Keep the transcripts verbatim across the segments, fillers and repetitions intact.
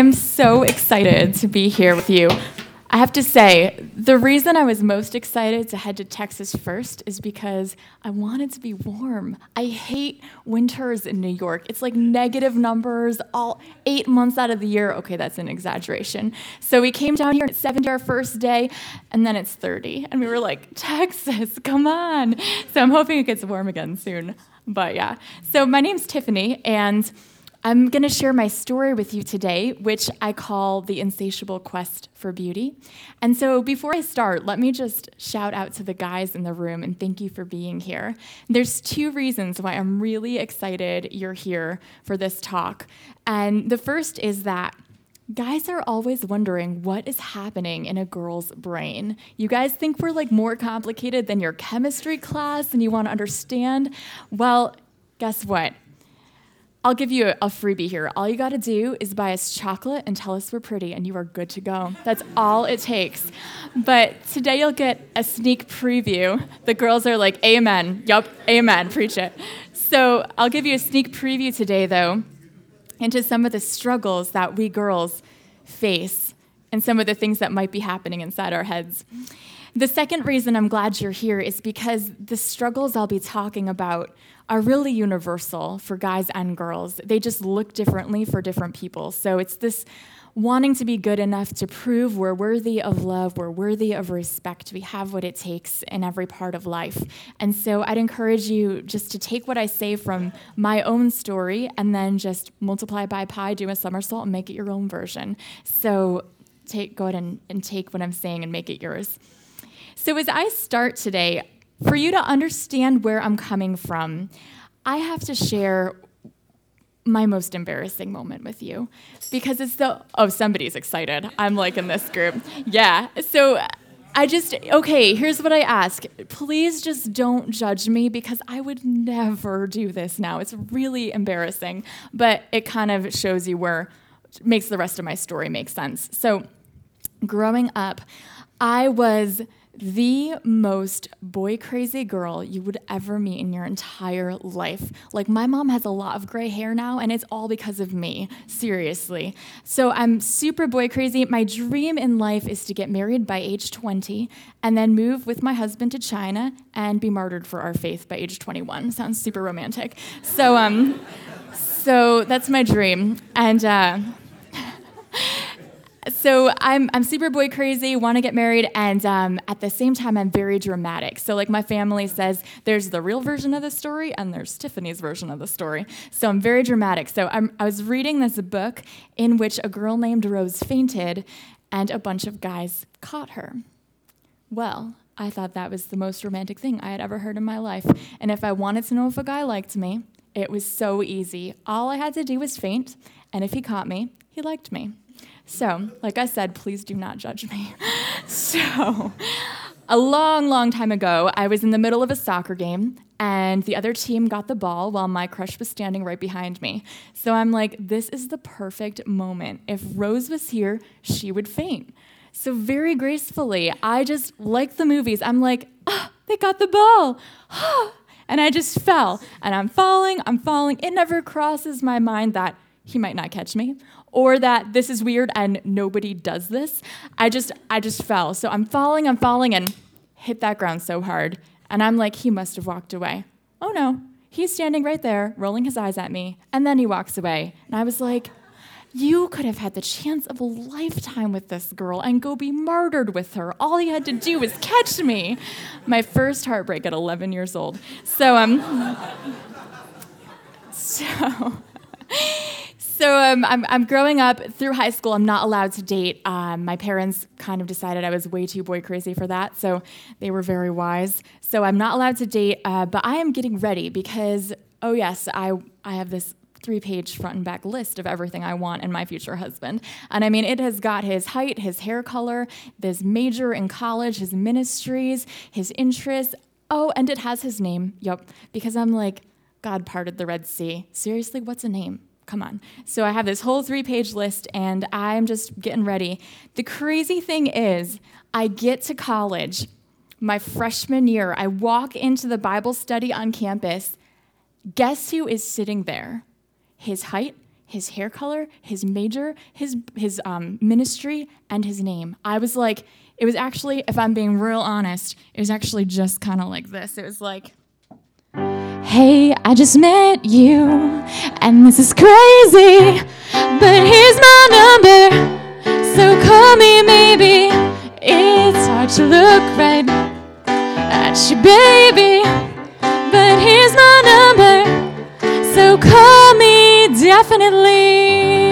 am so excited to be here with you. I have to say, the reason I was most excited to head to Texas first is because I wanted to be warm. I hate winters in New York. It's like negative numbers all eight months out of the year. Okay, that's an exaggeration. So we came down here at seventy our first day, and then it's thirty. And we were like, Texas, come on. So I'm hoping it gets warm again soon. But yeah, so my name's Tiffany, and I'm going to share my story with you today, which I call The Insatiable Quest for Beauty. And so before I start, let me just shout out to the guys in the room and thank you for being here. There's two reasons why I'm really excited you're here for this talk. And the first is that guys are always wondering what is happening in a girl's brain. You guys think we're like more complicated than your chemistry class and you want to understand? Well, guess what? I'll give you a freebie here. All you got to do is buy us chocolate and tell us we're pretty, and you are good to go. That's all it takes. But today you'll get a sneak preview. The girls are like, amen. Yup, amen. Preach it. So I'll give you a sneak preview today, though, into some of the struggles that we girls face and some of the things that might be happening inside our heads. The second reason I'm glad you're here is because the struggles I'll be talking about are really universal for guys and girls. They just look differently for different people. So it's this wanting to be good enough to prove we're worthy of love, we're worthy of respect, we have what it takes in every part of life. And so I'd encourage you just to take what I say from my own story and then just multiply by pi, do a somersault, and make it your own version. So take, go ahead and, and take what I'm saying and make it yours. So as I start today, for you to understand where I'm coming from, I have to share my most embarrassing moment with you because it's the, oh, somebody's excited. I'm like in this group. Yeah. So I just, okay, here's what I ask. Please just don't judge me because I would never do this now. It's really embarrassing, but it kind of shows you where, makes the rest of my story make sense. So growing up, I was the most boy-crazy girl you would ever meet in your entire life. Like, my mom has a lot of gray hair now, and it's all because of me, seriously. So I'm super boy-crazy. My dream in life is to get married by age twenty and then move with my husband to China and be martyred for our faith by age twenty-one. Sounds super romantic. So, um, so that's my dream. And, uh... So I'm I'm super boy crazy, want to get married, and um, at the same time, I'm very dramatic. So like my family says, there's the real version of the story, and there's Tiffany's version of the story. So I'm very dramatic. So I'm, I was reading this book in which a girl named Rose fainted, and a bunch of guys caught her. Well, I thought that was the most romantic thing I had ever heard in my life. And if I wanted to know if a guy liked me, it was so easy. All I had to do was faint, and if he caught me, he liked me. So, like I said, please do not judge me. So, a long, long time ago, I was in the middle of a soccer game, and the other team got the ball while my crush was standing right behind me. So I'm like, this is the perfect moment. If Rose was here, she would faint. So very gracefully, I just, like the movies, I'm like, ah, they got the ball. Ah, and I just fell. And I'm falling, I'm falling. It never crosses my mind that he might not catch me, or that this is weird and nobody does this. I just I just fell. So I'm falling, I'm falling, and hit that ground so hard. And I'm like, he must have walked away. Oh no, he's standing right there, rolling his eyes at me, and then he walks away. And I was like, you could have had the chance of a lifetime with this girl and go be martyred with her. All you had to do was catch me. My first heartbreak at eleven years old. So, um, so... So um, I'm, I'm growing up through high school. I'm not allowed to date. Um, my parents kind of decided I was way too boy crazy for that, so they were very wise. So I'm not allowed to date, uh, but I am getting ready because, oh yes, I I have this three-page front and back list of everything I want in my future husband. And I mean, it has got his height, his hair color, his major in college, his ministries, his interests. Oh, and it has his name. Yup, because I'm like, God parted the Red Sea. Seriously, what's a name? Come on. So I have this whole three-page list, and I'm just getting ready. The crazy thing is, I get to college my freshman year. I walk into the Bible study on campus. Guess who is sitting there? His height, his hair color, his major, his his um, ministry, and his name. I was like, it was actually, if I'm being real honest, it was actually just kind of like this. It was like, hey, I just met you, and this is crazy, but here's my number, so call me maybe. It's hard to look right at you, baby, but here's my number, so call me definitely.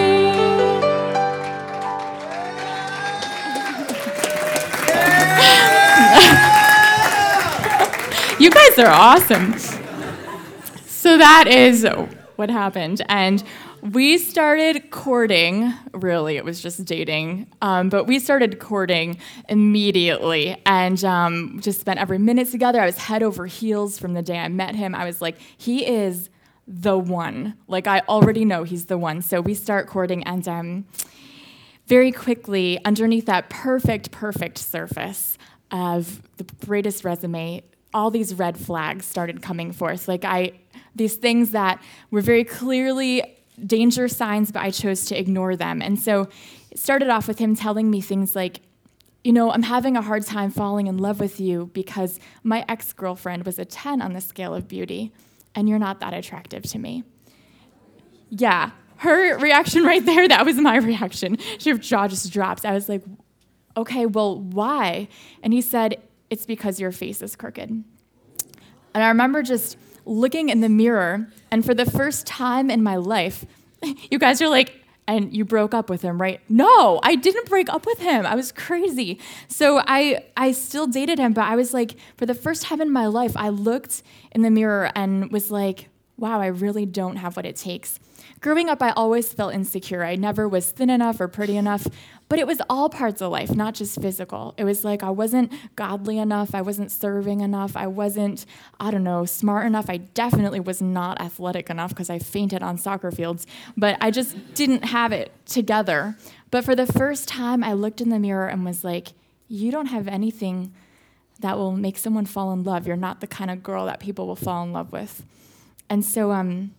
You guys are awesome. So that is what happened. And we started courting. Really, it was just dating. Um, but we started courting immediately and um, just spent every minute together. I was head over heels from the day I met him. I was like, he is the one. Like, I already know he's the one. So we start courting, and um, very quickly, underneath that perfect, perfect surface of the greatest resume, all these red flags started coming forth. Like I, these things that were very clearly danger signs, but I chose to ignore them. And so it started off with him telling me things like, you know, I'm having a hard time falling in love with you because my ex-girlfriend was a ten on the scale of beauty, and you're not that attractive to me. Yeah, her reaction right there, that was my reaction. Her jaw just drops. I was like, okay, well, why? And he said, it's because your face is crooked. And I remember just looking in the mirror, and for the first time in my life, you guys are like, and you broke up with him, right? No, I didn't break up with him. I was crazy. So I I still dated him, but I was like, for the first time in my life, I looked in the mirror and was like, wow, I really don't have what it takes. Growing up, I always felt insecure. I never was thin enough or pretty enough, but it was all parts of life, not just physical. It was like I wasn't godly enough. I wasn't serving enough. I wasn't, I don't know, smart enough. I definitely was not athletic enough because I fainted on soccer fields, but I just didn't have it together. But for the first time, I looked in the mirror and was like, you don't have anything that will make someone fall in love. You're not the kind of girl that people will fall in love with. And so, um,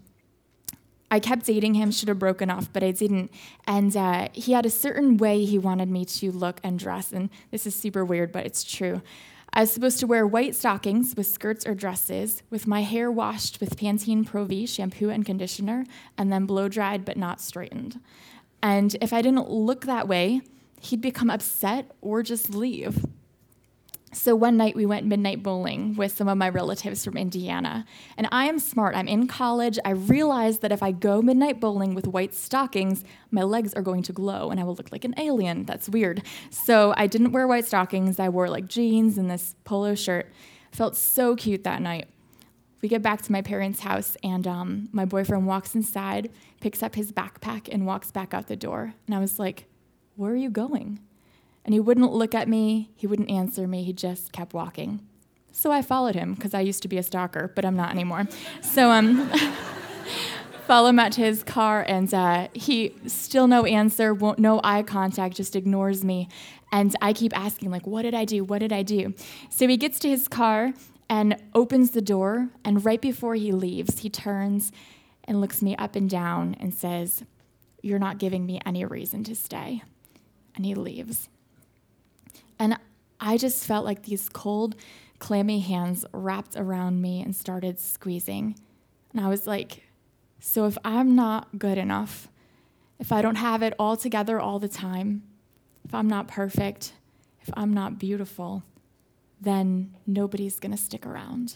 I kept dating him, should have broken off, but I didn't. And uh, he had a certain way he wanted me to look and dress. And this is super weird, but it's true. I was supposed to wear white stockings with skirts or dresses, with my hair washed with Pantene Pro-V shampoo and conditioner, and then blow-dried but not straightened. And if I didn't look that way, he'd become upset or just leave. So one night we went midnight bowling with some of my relatives from Indiana. And I am smart. I'm in college. I realized that if I go midnight bowling with white stockings, my legs are going to glow and I will look like an alien. That's weird. So I didn't wear white stockings. I wore like jeans and this polo shirt. Felt so cute that night. We get back to my parents' house, and um, my boyfriend walks inside, picks up his backpack, and walks back out the door. And I was like, where are you going? And he wouldn't look at me, he wouldn't answer me, he just kept walking. So I followed him, because I used to be a stalker, but I'm not anymore. So um, follow him out to his car, and uh, he still no answer, won't, no eye contact, just ignores me. And I keep asking, like, what did I do, what did I do? So he gets to his car and opens the door, and right before he leaves, he turns and looks me up and down and says, you're not giving me any reason to stay. And he leaves. And I just felt like these cold, clammy hands wrapped around me and started squeezing. And I was like, so if I'm not good enough, if I don't have it all together all the time, if I'm not perfect, if I'm not beautiful, then nobody's going to stick around.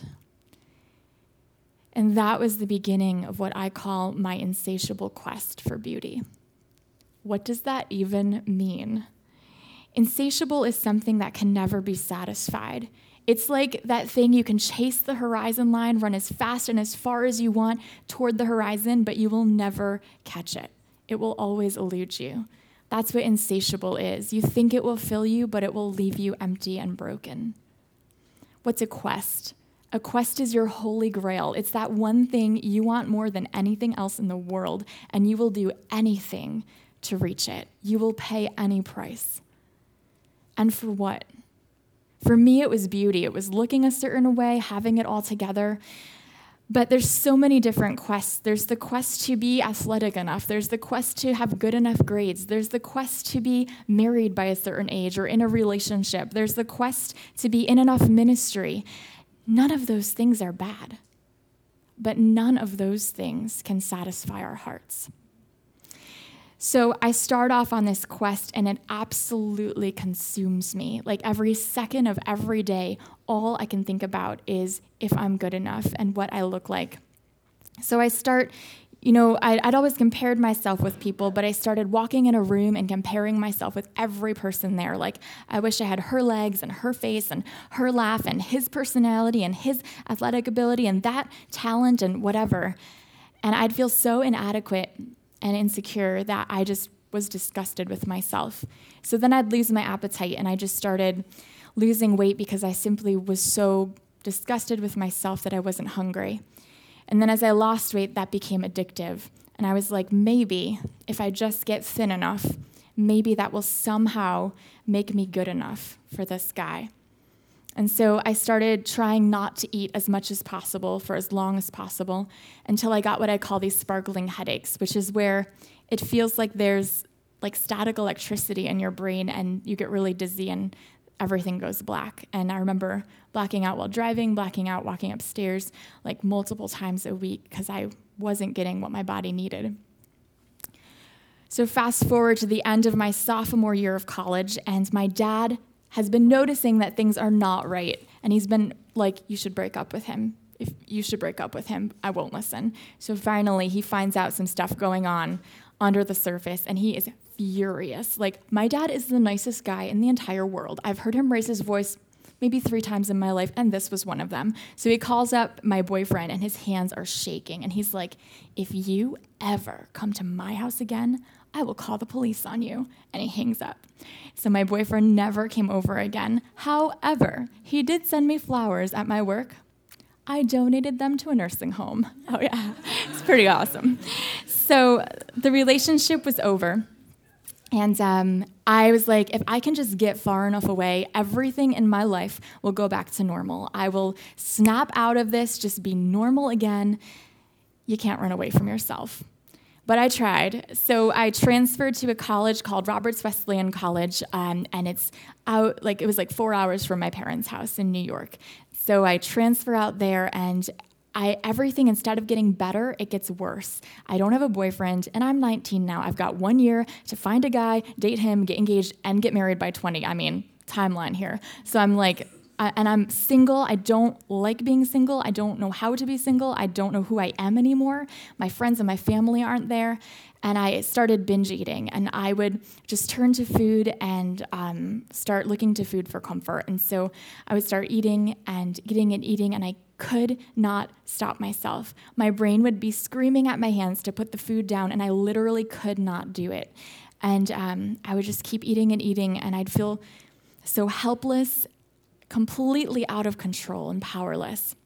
And that was the beginning of what I call my insatiable quest for beauty. What does that even mean? Insatiable is something that can never be satisfied. It's like that thing you can chase the horizon line, run as fast and as far as you want toward the horizon, but you will never catch it. It will always elude you. That's what insatiable is. You think it will fill you, but it will leave you empty and broken. What's a quest? A quest is your holy grail. It's that one thing you want more than anything else in the world, and you will do anything to reach it. You will pay any price. And for what? For me, it was beauty. It was looking a certain way, having it all together. But there's so many different quests. There's the quest to be athletic enough. There's the quest to have good enough grades. There's the quest to be married by a certain age or in a relationship. There's the quest to be in enough ministry. None of those things are bad, but none of those things can satisfy our hearts. So I start off on this quest, and it absolutely consumes me. Like every second of every day, all I can think about is if I'm good enough and what I look like. So I start, you know, I'd, I'd always compared myself with people, but I started walking in a room and comparing myself with every person there. Like, I wish I had her legs and her face and her laugh and his personality and his athletic ability and that talent and whatever. And I'd feel so inadequate and insecure that I just was disgusted with myself. So then I'd lose my appetite, and I just started losing weight because I simply was so disgusted with myself that I wasn't hungry. And then as I lost weight, that became addictive. And I was like, maybe if I just get thin enough, maybe that will somehow make me good enough for this guy. And so I started trying not to eat as much as possible for as long as possible until I got what I call these sparkling headaches, which is where it feels like there's like static electricity in your brain and you get really dizzy and everything goes black. And I remember blacking out while driving, blacking out walking upstairs like multiple times a week because I wasn't getting what my body needed. So fast forward to the end of my sophomore year of college, and my dad has been noticing that things are not right. And he's been like, you should break up with him. If you should break up with him, I won't listen. So finally, he finds out some stuff going on under the surface, and he is furious. Like, my dad is the nicest guy in the entire world. I've heard him raise his voice maybe three times in my life, and this was one of them. So he calls up my boyfriend, and his hands are shaking, and he's like, if you ever come to my house again, I will call the police on you. And he hangs up. So my boyfriend never came over again. However, he did send me flowers at my work. I donated them to a nursing home. Oh, yeah. It's pretty awesome. So the relationship was over. And um, I was like, if I can just get far enough away, everything in my life will go back to normal. I will snap out of this, just be normal again. You can't run away from yourself. But I tried. So I transferred to a college called Roberts Wesleyan College, um, and it's out, like, it was like four hours from my parents' house in New York. So I transfer out there, and I everything, instead of getting better, it gets worse. I don't have a boyfriend, and I'm nineteen now. I've got one year to find a guy, date him, get engaged, and get married by twenty. I mean, timeline here. So I'm like, Uh, and I'm single. I don't like being single. I don't know how to be single. I don't know who I am anymore. My friends and my family aren't there. And I started binge eating. And I would just turn to food and um, start looking to food for comfort. And so I would start eating and eating and eating, and I could not stop myself. My brain would be screaming at my hands to put the food down, and I literally could not do it. And um, I would just keep eating and eating, and I'd feel so helpless, completely out of control and powerless.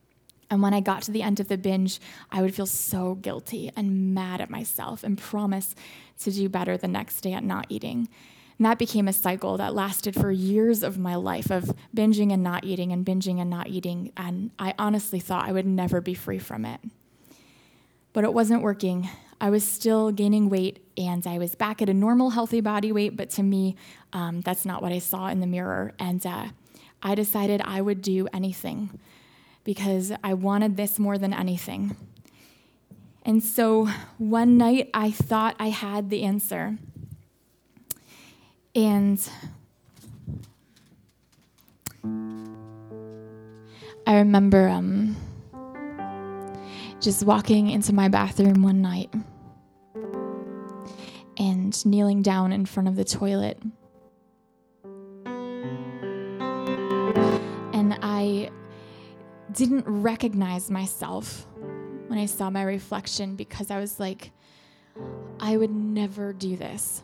And when I got to the end of the binge, I would feel so guilty and mad at myself and promise to do better the next day at not eating. And that became a cycle that lasted for years of my life of binging and not eating and binging and not eating. And I honestly thought I would never be free from it. But it wasn't working. I was still gaining weight, and I was back at a normal, healthy body weight. But to me, um, that's not what I saw in the mirror. And uh, I decided I would do anything because I wanted this more than anything. And so one night I thought I had the answer. And I remember um, just walking into my bathroom one night and kneeling down in front of the toilet. And I didn't recognize myself when I saw my reflection because I was like, I would never do this.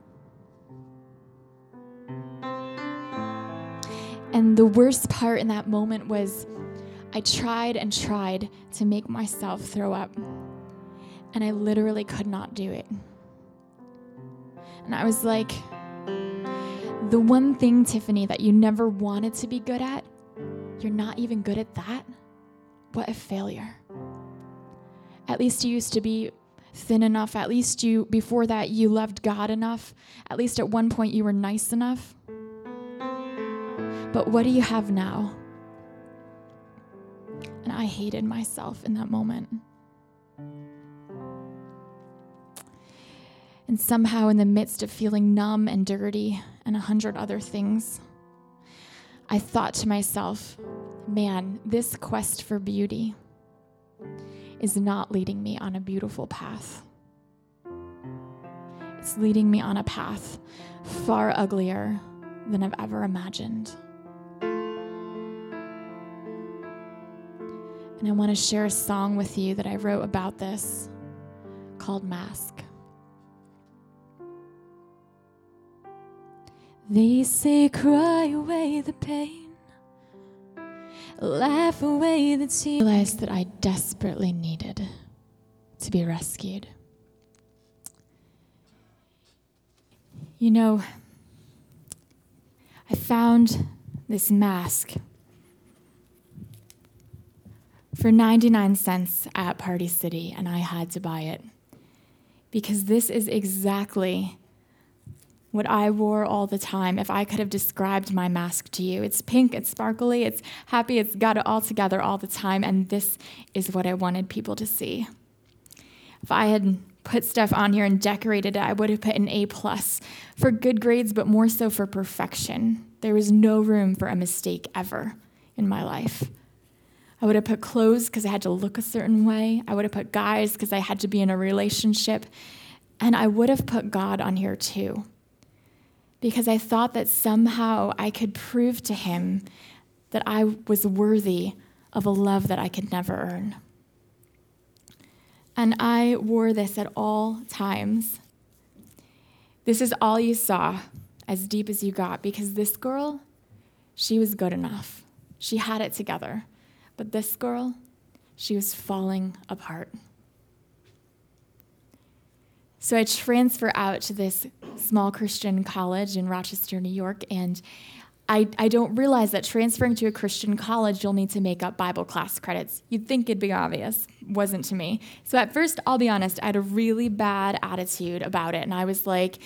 And the worst part in that moment was I tried and tried to make myself throw up, and I literally could not do it. And I was like, the one thing, Tiffany, that you never wanted to be good at, you're not even good at that? What a failure. At least you used to be thin enough. At least you, before that, you loved God enough. At least at one point you were nice enough. But what do you have now? And I hated myself in that moment. And somehow in the midst of feeling numb and dirty and a hundred other things, I thought to myself, man, this quest for beauty is not leading me on a beautiful path. It's leading me on a path far uglier than I've ever imagined. And I want to share a song with you that I wrote about this called Mask. They say cry away the pain, laugh away the tears. I realized that I desperately needed to be rescued. You know, I found this mask for ninety-nine cents at Party City, and I had to buy it because this is exactly what I wore all the time if I could have described my mask to you. It's pink, it's sparkly, it's happy, it's got it all together all the time, and this is what I wanted people to see. If I had put stuff on here and decorated it, I would have put an A plus for good grades, but more so for perfection. There was no room for a mistake ever in my life. I would have put clothes because I had to look a certain way. I would have put guys because I had to be in a relationship. And I would have put God on here too, because I thought that somehow I could prove to him that I was worthy of a love that I could never earn. And I wore this at all times. This is all you saw, as deep as you got, because this girl, she was good enough. She had it together. But this girl, she was falling apart. So I transfer out to this small Christian college in Rochester, New York, and I, I don't realize that transferring to a Christian college, you'll need to make up Bible class credits. You'd think it'd be obvious. Wasn't to me. So at first, I'll be honest, I had a really bad attitude about it, and I was like,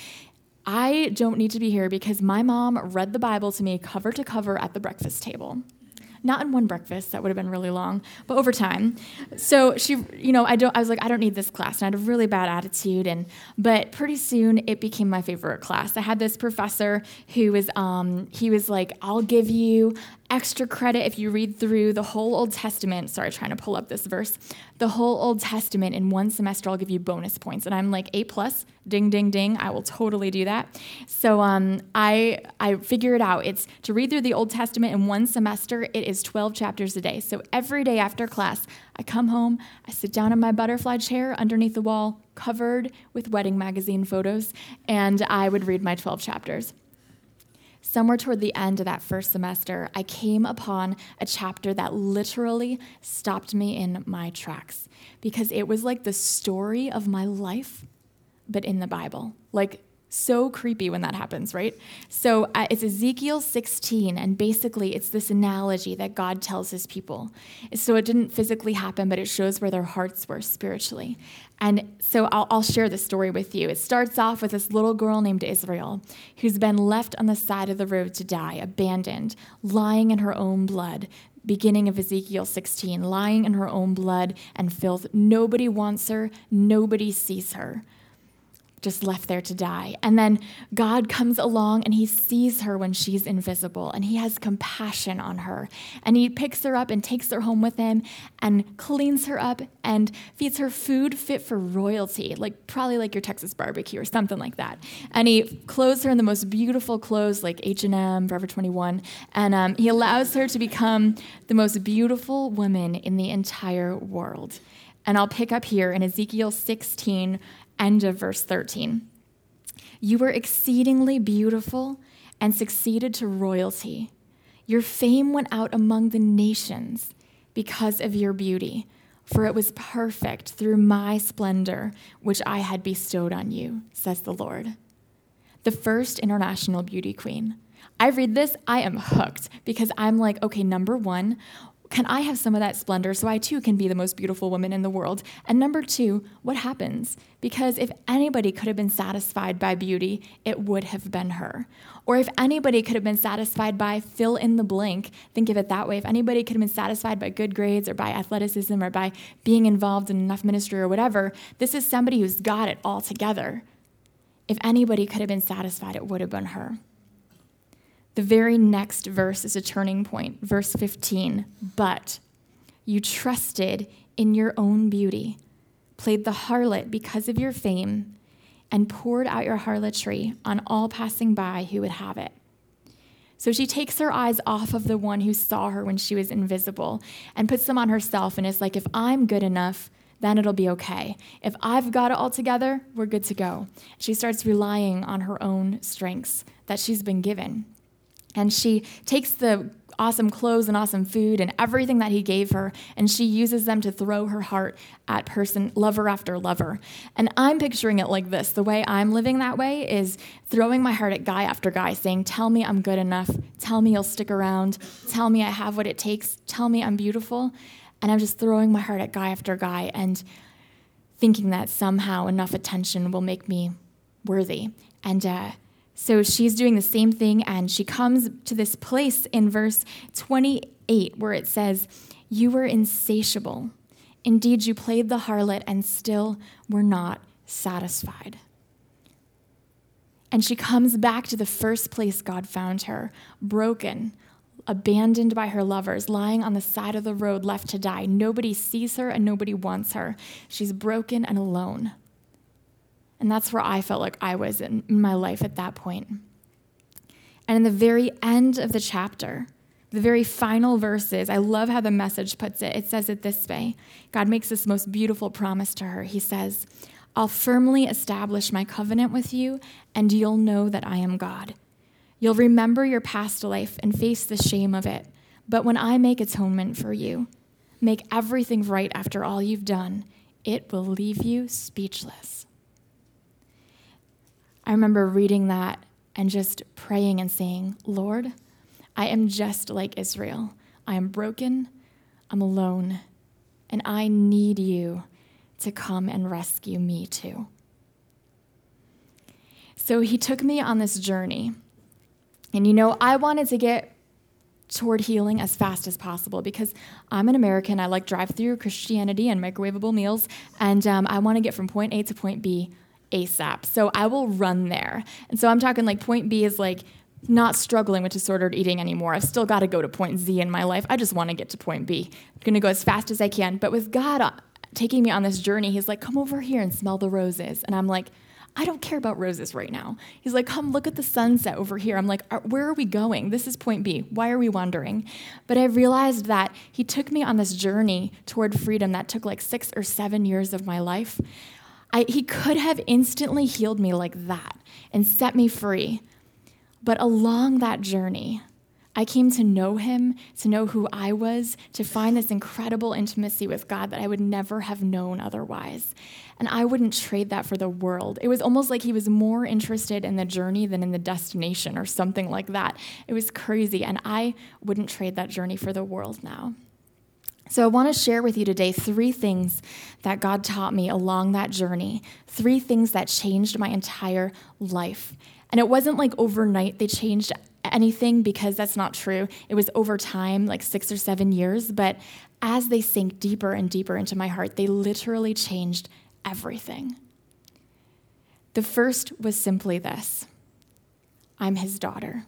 I don't need to be here because my mom read the Bible to me cover to cover at the breakfast table. Not in one breakfast, that would have been really long, but over time. So she, you know, I don't. I was like, I don't need this class, and I had a really bad attitude. And but pretty soon, it became my favorite class. I had this professor who was, um, he was like, I'll give you extra credit if you read through the whole Old Testament. Sorry, trying to pull up this verse. The whole Old Testament in one semester, I'll give you bonus points. And I'm like, A plus, ding, ding, ding. I will totally do that. So um, I I figure it out. It's to read through the Old Testament in one semester. It is twelve chapters a day. So every day after class, I come home, I sit down in my butterfly chair underneath the wall, covered with wedding magazine photos, and I would read my twelve chapters. Somewhere toward the end of that first semester, I came upon a chapter that literally stopped me in my tracks because it was like the story of my life, but in the Bible. Like, so creepy when that happens, right? So uh, it's Ezekiel sixteen, and basically it's this analogy that God tells his people. So it didn't physically happen, but it shows where their hearts were spiritually. And so I'll, I'll share this story with you. It starts off with this little girl named Israel who's been left on the side of the road to die, abandoned, lying in her own blood. Beginning of Ezekiel sixteen, lying in her own blood and filth. Nobody wants her. Nobody sees her. Just left there to die. And then God comes along and he sees her when she's invisible, and he has compassion on her, and he picks her up and takes her home with him and cleans her up and feeds her food fit for royalty, like probably like your Texas barbecue or something like that. And he clothes her in the most beautiful clothes like H and M, Forever twenty-one, and um, he allows her to become the most beautiful woman in the entire world. And I'll pick up here in Ezekiel sixteen, end of verse thirteen. You were exceedingly beautiful and succeeded to royalty. Your fame went out among the nations because of your beauty, for it was perfect through my splendor, which I had bestowed on you, says the Lord. The first international beauty queen. I read this, I am hooked, because I'm like, okay, number one, can I have some of that splendor so I too can be the most beautiful woman in the world? And number two, what happens? Because if anybody could have been satisfied by beauty, it would have been her. Or if anybody could have been satisfied by fill in the blank, think of it that way. If anybody could have been satisfied by good grades or by athleticism or by being involved in enough ministry or whatever, this is somebody who's got it all together. If anybody could have been satisfied, it would have been her. The very next verse is a turning point, verse fifteen. But you trusted in your own beauty, played the harlot because of your fame, and poured out your harlotry on all passing by who would have it. So she takes her eyes off of the one who saw her when she was invisible and puts them on herself and is like, if I'm good enough, then it'll be okay. If I've got it all together, we're good to go. She starts relying on her own strengths that she's been given. And she takes the awesome clothes and awesome food and everything that he gave her, and she uses them to throw her heart at person, lover after lover. And I'm picturing it like this. The way I'm living that way is throwing my heart at guy after guy, saying, tell me I'm good enough. Tell me you'll stick around. Tell me I have what it takes. Tell me I'm beautiful. And I'm just throwing my heart at guy after guy and thinking that somehow enough attention will make me worthy. And uh So she's doing the same thing, and she comes to this place in verse twenty-eight where it says, you were insatiable. Indeed, you played the harlot and still were not satisfied. And she comes back to the first place God found her, broken, abandoned by her lovers, lying on the side of the road, left to die. Nobody sees her and nobody wants her. She's broken and alone. And that's where I felt like I was in my life at that point. And in the very end of the chapter, the very final verses, I love how the Message puts it. It says it this way. God makes this most beautiful promise to her. He says, I'll firmly establish my covenant with you, and you'll know that I am God. You'll remember your past life and face the shame of it. But when I make atonement for you, make everything right after all you've done, it will leave you speechless. I remember reading that and just praying and saying, Lord, I am just like Israel. I am broken, I'm alone, and I need you to come and rescue me too. So he took me on this journey. And you know, I wanted to get toward healing as fast as possible because I'm an American. I like drive-through Christianity and microwavable meals, and um, I want to get from point A to point B ASAP. So I will run there. And so I'm talking like point B is like not struggling with disordered eating anymore. I've still got to go to point Z in my life. I just want to get to point B. I'm going to go as fast as I can. But with God uh, taking me on this journey, he's like, come over here and smell the roses. And I'm like, I don't care about roses right now. He's like, come look at the sunset over here. I'm like, where are we going? This is point B. Why are we wandering? But I realized that he took me on this journey toward freedom that took like six or seven years of my life. I, he could have instantly healed me like that and set me free. But along that journey, I came to know him, to know who I was, to find this incredible intimacy with God that I would never have known otherwise. And I wouldn't trade that for the world. It was almost like he was more interested in the journey than in the destination or something like that. It was crazy, and I wouldn't trade that journey for the world now. So I want to share with you today three things that God taught me along that journey, three things that changed my entire life. And it wasn't like overnight they changed anything, because that's not true. It was over time, like six or seven years. But as they sank deeper and deeper into my heart, they literally changed everything. The first was simply this: I'm his daughter.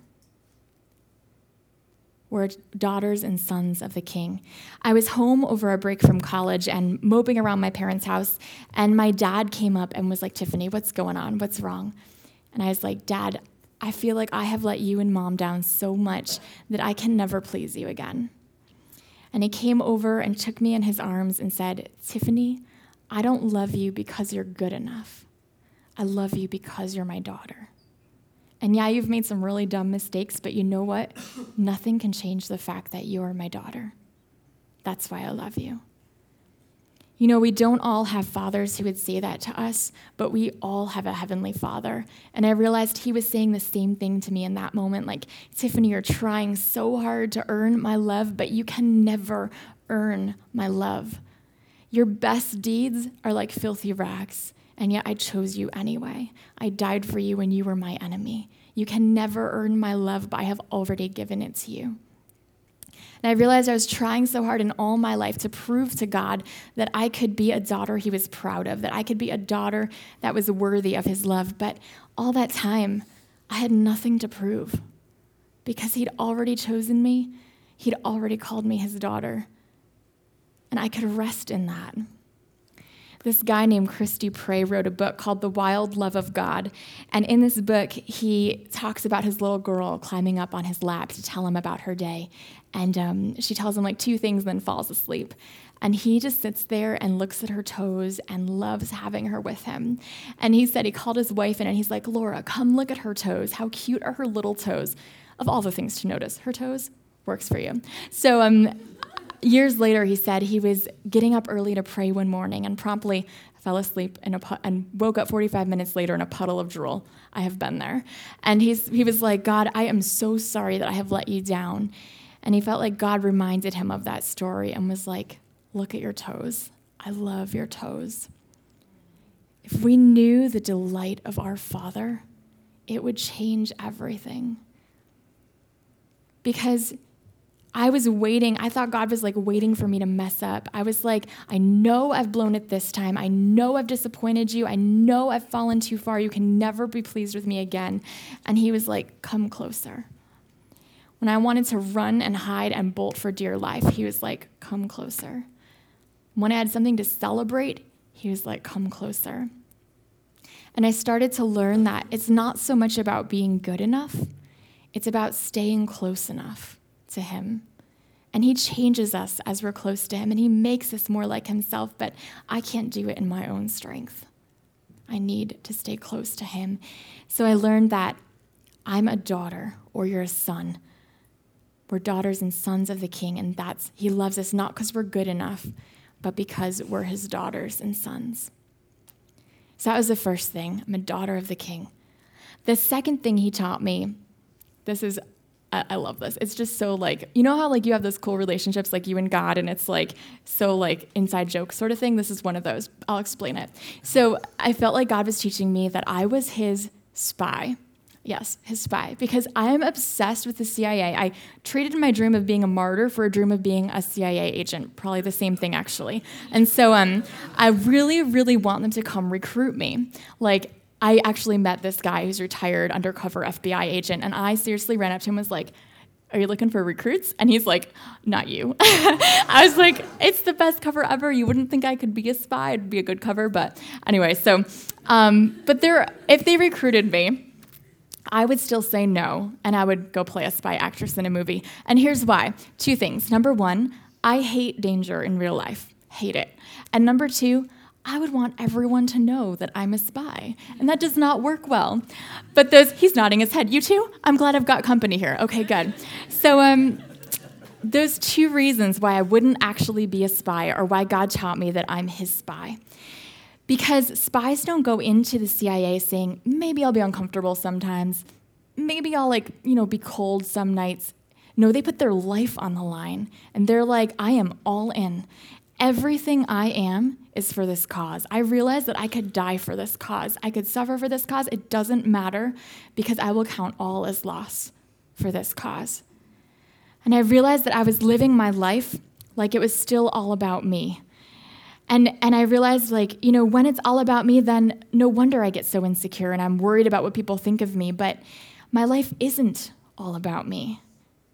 We're daughters and sons of the King. I was home over a break from college and moping around my parents' house, and my dad came up and was like, Tiffany, what's going on? What's wrong? And I was like, Dad, I feel like I have let you and Mom down so much that I can never please you again. And he came over and took me in his arms and said, Tiffany, I don't love you because you're good enough. I love you because you're my daughter. And yeah, you've made some really dumb mistakes, but you know what? Nothing can change the fact that you are my daughter. That's why I love you. You know, we don't all have fathers who would say that to us, but we all have a heavenly Father. And I realized he was saying the same thing to me in that moment. Like, Tiffany, you're trying so hard to earn my love, but you can never earn my love. Your best deeds are like filthy rags, and yet I chose you anyway. I died for you when you were my enemy. You can never earn my love, but I have already given it to you. And I realized I was trying so hard in all my life to prove to God that I could be a daughter he was proud of, that I could be a daughter that was worthy of his love. But all that time, I had nothing to prove because he'd already chosen me. He'd already called me his daughter. And I could rest in that. This guy named Christy Prey wrote a book called The Wild Love of God. And in this book, he talks about his little girl climbing up on his lap to tell him about her day. And um, she tells him like two things, then falls asleep. And he just sits there and looks at her toes and loves having her with him. And he said he called his wife in and he's like, Laura, come look at her toes. How cute are her little toes? Of all the things to notice, her toes works for you. So um, years later, he said he was getting up early to pray one morning and promptly fell asleep in a pu- and woke up forty-five minutes later in a puddle of drool. I have been there. And he's he was like, God, I am so sorry that I have let you down. And he felt like God reminded him of that story and was like, look at your toes. I love your toes. If we knew the delight of our Father, it would change everything. Because I was waiting. I thought God was like waiting for me to mess up. I was like, I know I've blown it this time. I know I've disappointed you. I know I've fallen too far. You can never be pleased with me again. And he was like, come closer. When I wanted to run and hide and bolt for dear life, he was like, come closer. When I had something to celebrate, he was like, come closer. And I started to learn that it's not so much about being good enough. It's about staying close enough to him. And he changes us as we're close to him, and he makes us more like himself, but I can't do it in my own strength. I need to stay close to him. So I learned that I'm a daughter, or you're a son. We're daughters and sons of the King, and that's he loves us not because we're good enough, but because we're his daughters and sons. So that was the first thing. I'm a daughter of the King. The second thing he taught me, this is, I, I love this. It's just so like, you know how like you have those cool relationships like you and God, and it's like so like inside joke sort of thing? This is one of those. I'll explain it. So I felt like God was teaching me that I was his spy. Yes, his spy, because I'm obsessed with the C I A. I traded my dream of being a martyr for a dream of being a C I A agent, probably the same thing, actually. And so um, I really, really want them to come recruit me. Like, I actually met this guy who's retired undercover F B I agent, and I seriously ran up to him and was like, are you looking for recruits? And he's like, not you. I was like, it's the best cover ever. You wouldn't think I could be a spy. It'd be a good cover. But anyway, so, um, but they're, if they recruited me, I would still say no, and I would go play a spy actress in a movie. And here's why. Two things. Number one, I hate danger in real life. Hate it. And number two, I would want everyone to know that I'm a spy. And that does not work well. But those, he's nodding his head. You too? I'm glad I've got company here. Okay, good. So um, those two reasons why I wouldn't actually be a spy are why God taught me that I'm his spy. Because spies don't go into the C I A saying, maybe I'll be uncomfortable sometimes. Maybe I'll like, you know, be cold some nights. No, they put their life on the line. And they're like, I am all in. Everything I am is for this cause. I realized that I could die for this cause. I could suffer for this cause. It doesn't matter because I will count all as loss for this cause. And I realized that I was living my life like it was still all about me. And and I realized, like, you know, when it's all about me, then no wonder I get so insecure and I'm worried about what people think of me. But my life isn't all about me.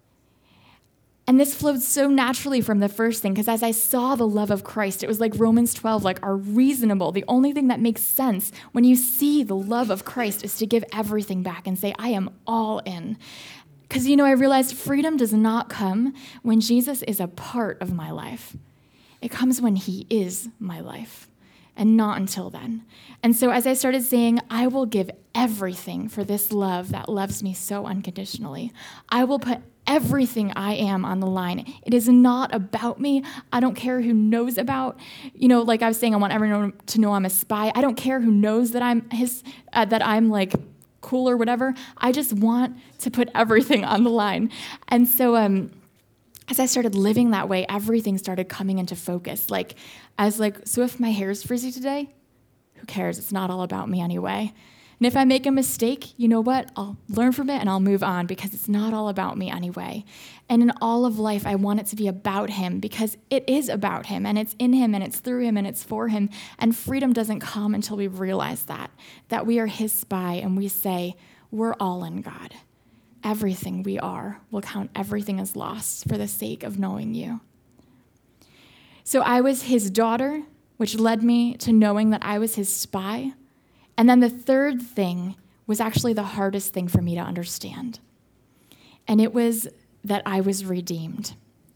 And this flowed so naturally from the first thing, because as I saw the love of Christ, it was like Romans twelve, like, are reasonable. The only thing that makes sense when you see the love of Christ is to give everything back and say, I am all in. Because, you know, I realized freedom does not come when Jesus is a part of my life. It comes when he is my life. and not until then. And so as I started saying, I will give everything for this love that loves me so unconditionally. I will put everything I am on the line. It is not about me. I don't care who knows about, you know, like I was saying, I want everyone to know I'm a spy. I don't care who knows that I'm his, uh, that I'm like cool or whatever. I just want to put everything on the line. And so, um, as I started living that way, everything started coming into focus. Like, I was like, so if my hair is frizzy today, who cares? It's not all about me anyway. And if I make a mistake, you know what? I'll learn from it and I'll move on because it's not all about me anyway. And in all of life, I want it to be about him because it is about him and it's in him and it's through him and it's for him. And freedom doesn't come until we realize that, that we are his spy and we say, we're all in God. Everything we are will count everything as lost for the sake of knowing you. So I was his daughter, which led me to knowing that I was his spy. And then the third thing was actually the hardest thing for me to understand. And it was that I was redeemed.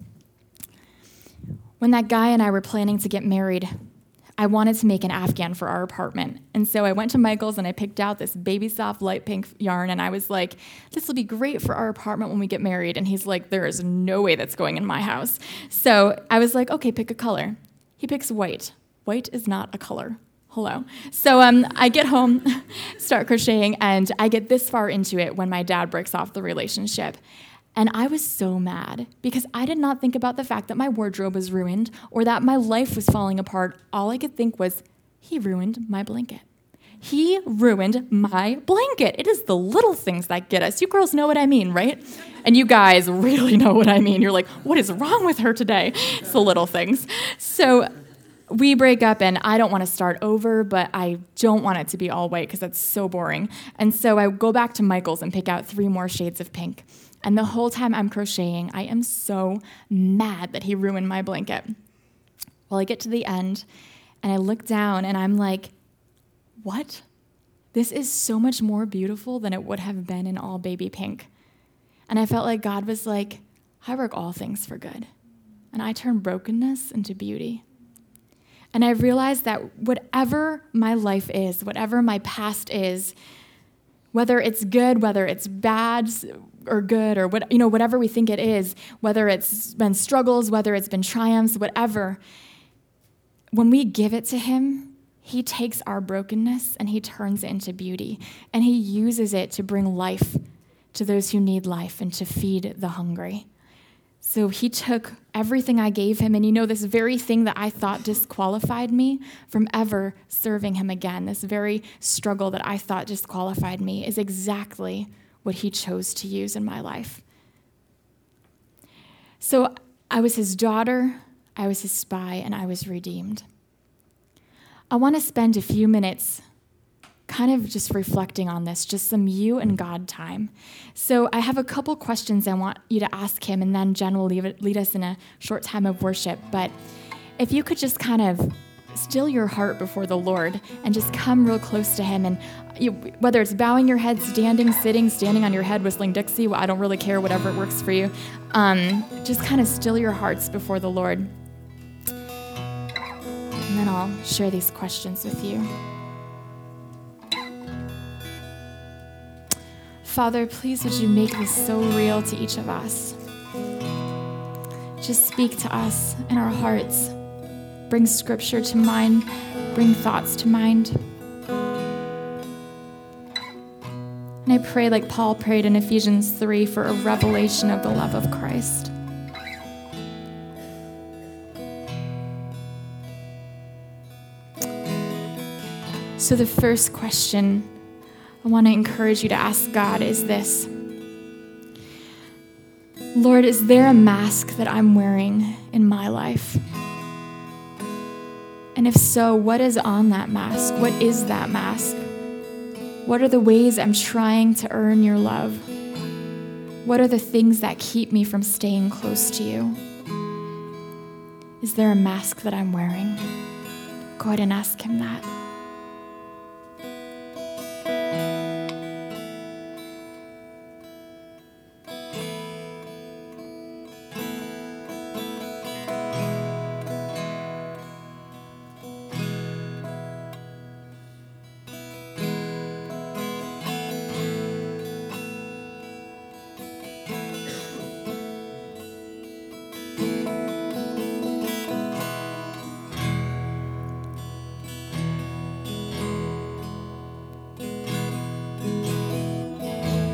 When that guy and I were planning to get married, I wanted to make an Afghan for our apartment. And so I went to Michael's and I picked out this baby soft light pink yarn. And I was like, this will be great for our apartment when we get married. And he's like, there is no way that's going in my house. So I was like, okay, pick a color. He picks white. White is not a color. Hello. So um, I get home, start crocheting, and I get this far into it when my dad breaks off the relationship. And I was so mad because I did not think about the fact that my wardrobe was ruined or that my life was falling apart. All I could think was, he ruined my blanket. He ruined my blanket. It is the little things that get us. You girls know what I mean, right? And you guys really know what I mean. You're like, what is wrong with her today? It's the little things. So we break up, and I don't want to start over, but I don't want it to be all white because that's so boring. And so I go back to Michael's and pick out three more shades of pink. And the whole time I'm crocheting, I am so mad that he ruined my blanket. Well, I get to the end, and I look down, and I'm like, what? This is so much more beautiful than it would have been in all baby pink. And I felt like God was like, I work all things for good, and I turn brokenness into beauty. And I realized that whatever my life is, whatever my past is, whether it's good, whether it's bad or good, or what, you know, whatever we think it is, whether it's been struggles, whether it's been triumphs, whatever, when we give it to him, he takes our brokenness and he turns it into beauty. And he uses it to bring life to those who need life and to feed the hungry. So he took everything I gave him, and you know, this very thing that I thought disqualified me from ever serving him again, this very struggle that I thought disqualified me, is exactly what he chose to use in my life. So I was his daughter, I was his spy, and I was redeemed. I want to spend a few minutes kind of just reflecting on this, just some you and God time. So I have a couple questions I want you to ask him, and then Jen will leave it, lead us in a short time of worship. But if you could just kind of still your heart before the Lord and just come real close to him, and you, whether it's bowing your head, standing, sitting, standing on your head, whistling Dixie, well, I don't really care, whatever it works for you. Um, just kind of still your hearts before the Lord. And then I'll share these questions with you. Father, please would you make this so real to each of us. Just speak to us in our hearts. Bring scripture to mind. Bring thoughts to mind. And I pray like Paul prayed in Ephesians three for a revelation of the love of Christ. So the first question I want to encourage you to ask God is this. Lord, is there a mask that I'm wearing in my life? And if so, what is on that mask? What is that mask? What are the ways I'm trying to earn your love? What are the things that keep me from staying close to you? Is there a mask that I'm wearing? Go ahead and ask him that.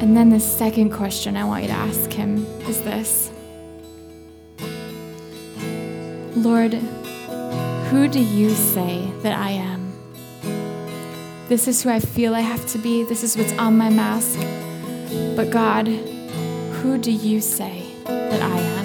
And then the second question I want you to ask him is this. Lord, who do you say that I am? This is who I feel I have to be. This is what's on my mask. But God, who do you say that I am?